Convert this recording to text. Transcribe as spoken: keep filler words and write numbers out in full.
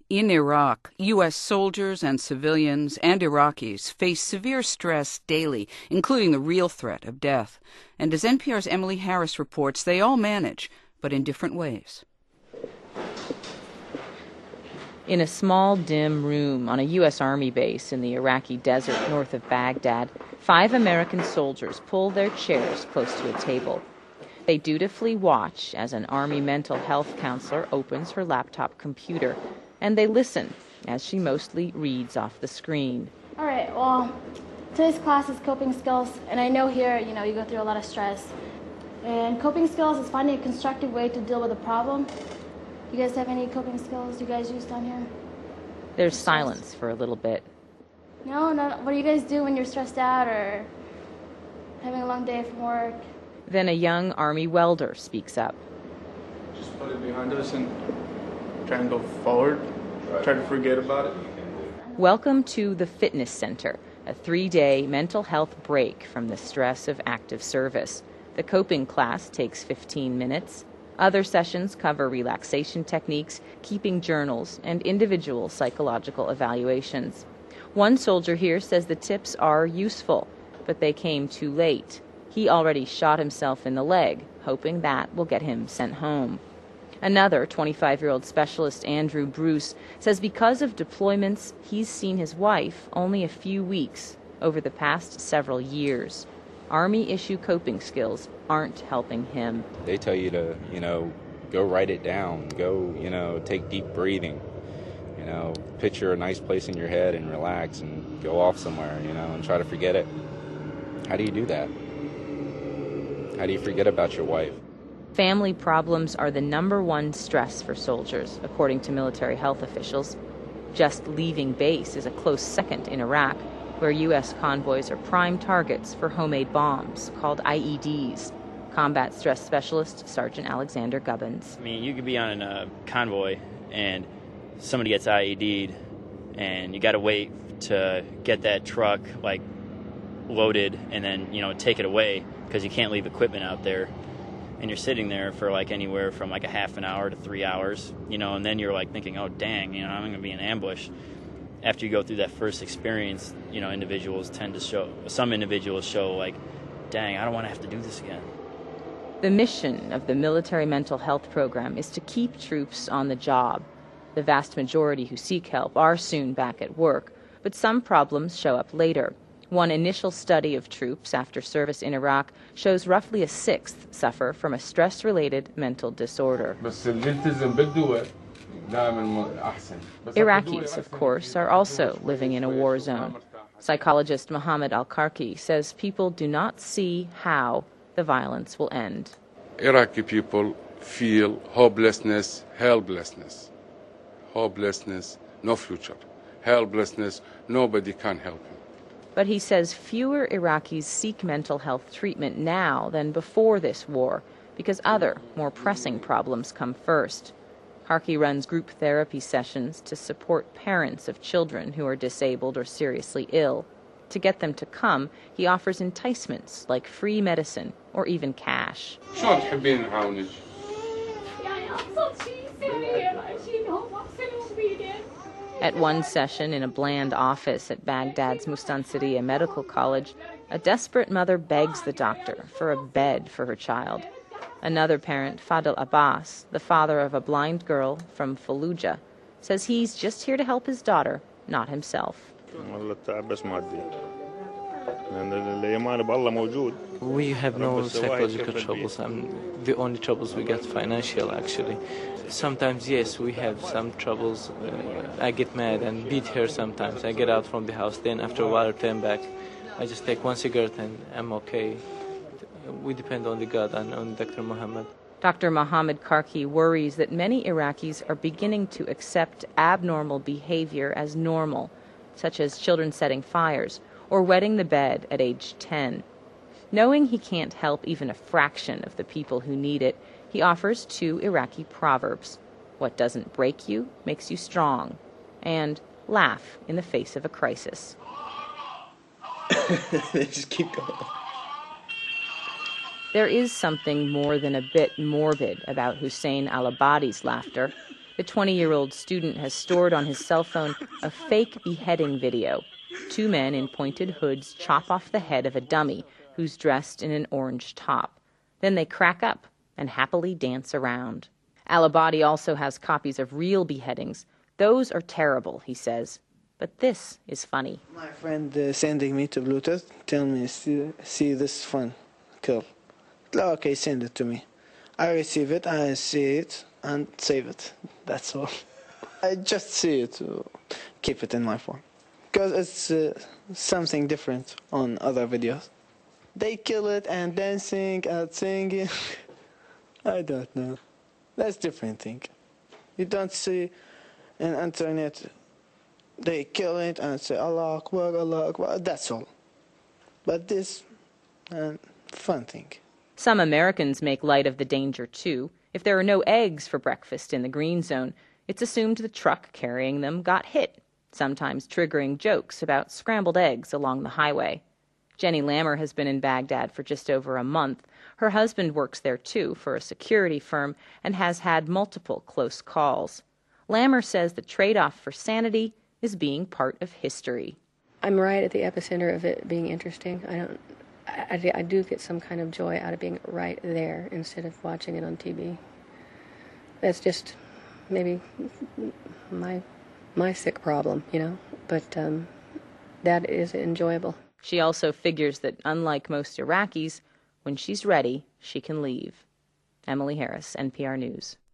In Iraq, U S soldiers and civilians and Iraqis face severe stress daily, including the real threat of death. And as N P R's Emily Harris reports, they all manage, but in different ways. In a small, dim room on a U S Army base in the Iraqi desert north of Baghdad, five American soldiers pull their chairs close to a table. They dutifully watch as an Army mental health counselor opens her laptop computer, and they listen as she mostly reads off the screen. All right, well, today's class is coping skills, and I know here, you know, you go through a lot of stress. And coping skills is finding a constructive way to deal with a problem. You guys have any coping skills you guys use down here? There's silence for a little bit. No, no. What do you guys do when you're stressed out or having a long day from work? Then a young Army welder speaks up. Just put it behind us and try and go forward. Try to forget about it. Welcome to the Fitness Center, a three-day mental health break from the stress of active service. The coping class takes fifteen minutes. Other sessions cover relaxation techniques, keeping journals, and individual psychological evaluations. One soldier here says the tips are useful, but they came too late. He already shot himself in the leg, hoping that will get him sent home. Another twenty-five-year-old specialist, Andrew Bruce, says because of deployments, he's seen his wife only a few weeks over the past several years. Army-issue coping skills aren't helping him. They tell you to, you know, go write it down, go, you know, take deep breathing, you know, picture a nice place in your head and relax and go off somewhere, you know, and try to forget it. How do you do that? How do you forget about your wife? Family problems are the number one stress for soldiers, according to military health officials. Just leaving base is a close second in Iraq, where U S convoys are prime targets for homemade bombs called I E Ds. Combat stress specialist Sergeant Alexander Gubbins. I mean, you could be on a convoy and somebody gets I E D'd and you got to wait to get that truck like loaded and then, you know, take it away because you can't leave equipment out there. And you're sitting there for like anywhere from like a half an hour to three hours, you know, and then you're like thinking, oh, dang, you know, I'm going to be in ambush. After you go through that first experience, you know, individuals tend to show, some individuals show like, dang, I don't want to have to do this again. The mission of the military mental health program is to keep troops on the job. The vast majority who seek help are soon back at work, but some problems show up later. One initial study of troops after service in Iraq shows roughly a sixth suffer from a stress-related mental disorder. Iraqis, of course, are also living in a war zone. Psychologist Mohammed Al-Karki says people do not see how the violence will end. Iraqi people feel hopelessness, helplessness. Hopelessness, no future. Helplessness, nobody can help him. But he says fewer Iraqis seek mental health treatment now than before this war because other, more pressing problems come first. Harkey runs group therapy sessions to support parents of children who are disabled or seriously ill. To get them to come, he offers enticements like free medicine or even cash. At one session in a bland office at Baghdad's Mustansiriya Medical College, a desperate mother begs the doctor for a bed for her child. Another parent, Fadel Abbas, the father of a blind girl from Fallujah, says he's just here to help his daughter, not himself. We have no psychological troubles. Um, the only troubles we get financial, actually. Sometimes, yes, we have some troubles. Uh, I get mad and beat her sometimes. I get out from the house, then after a while I turn back. I just take one cigarette and I'm okay. We depend on the God and on Doctor Muhammad. Doctor Mohammed Karki worries that many Iraqis are beginning to accept abnormal behavior as normal, such as children setting fires or wetting the bed at age ten. Knowing he can't help even a fraction of the people who need it, he offers two Iraqi proverbs. What doesn't break you makes you strong. And laugh in the face of a crisis. They just keep going. There is something more than a bit morbid about Hussein al-Abadi's laughter. The twenty-year-old student has stored on his cell phone a fake beheading video. Two men in pointed hoods chop off the head of a dummy who's dressed in an orange top. Then they crack up and happily dance around. Al-Abadi also has copies of real beheadings. Those are terrible, he says. But this is funny. My friend uh, sending me to Bluetooth, tell me, see, see this fun, cool. Okay, send it to me. I receive it, I see it, and save it. That's all. I just see it, to keep it in my phone. Because it's uh, something different on other videos. They kill it and dancing and singing. I don't know. That's different thing. You don't see in internet, they kill it and say Allah Akbar, Allah Akbar, that's all. But this, uh, fun thing. Some Americans make light of the danger, too. If there are no eggs for breakfast in the green zone, it's assumed the truck carrying them got hit, sometimes triggering jokes about scrambled eggs along the highway. Jenny Lammer has been in Baghdad for just over a month. Her husband works there, too, for a security firm, and has had multiple close calls. Lammer says the trade-off for sanity is being part of history. I'm right at the epicenter of it being interesting. I don't. I, I do get some kind of joy out of being right there instead of watching it on T V. That's just maybe my my sick problem, you know. But um, that is enjoyable. She also figures that, unlike most Iraqis, when she's ready, she can leave. Emily Harris, N P R News.